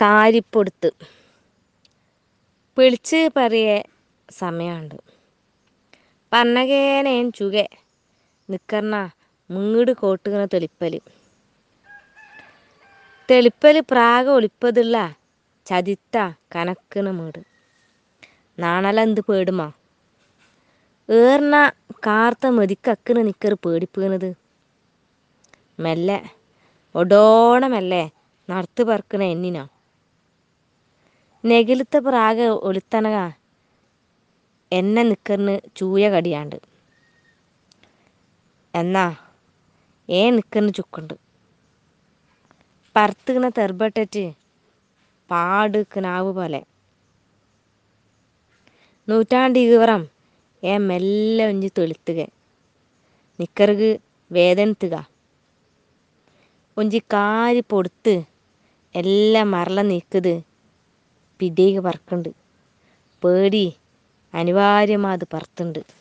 കാരിപ്പൊടുത്ത് പിളിച്ച് പറയേ സമയമുണ്ട് പറഞ്ഞകേനേൻ ചുകെ നിക്കറിന മുങ്ങീട് കോട്ടുകണ തെളിപ്പല് പ്രാഗ ഒളിപ്പതുള്ള ചതിത്ത കനക്കണ വീട് നാണലെന്ത് പേടുമാ ഏറിന കാർത്ത മെതിക്കക്കണ നിക്കറ് പേടിപ്പീണത് മെല്ലെ ഒടോണമല്ലേ നടത്ത് പറക്കണ എന്നിനാ നെകിലത്തെ പ്രാഗ ഒളിത്തനക എന്നെ നിക്കറിന് ചൂയ കടിയാണ്ട് എന്നാ നിക്കറിന് ചുക്കുണ്ട് പറത്തുകണ തെർബട്ടറ്റ് പാടുക്കനാവ് പോലെ നൂറ്റാണ്ടീവറം മെല്ലെ ഒഞ്ചി തെളുത്തുക നിക്കറുക വേദനത്തുക ഒഞ്ചി കാരി പൊടുത്ത് എല്ലാം മറല നീക്കത് പിടീക്ക് പറക്കുണ്ട് പേടി അനിവാര്യമാത് പറത്തുണ്ട്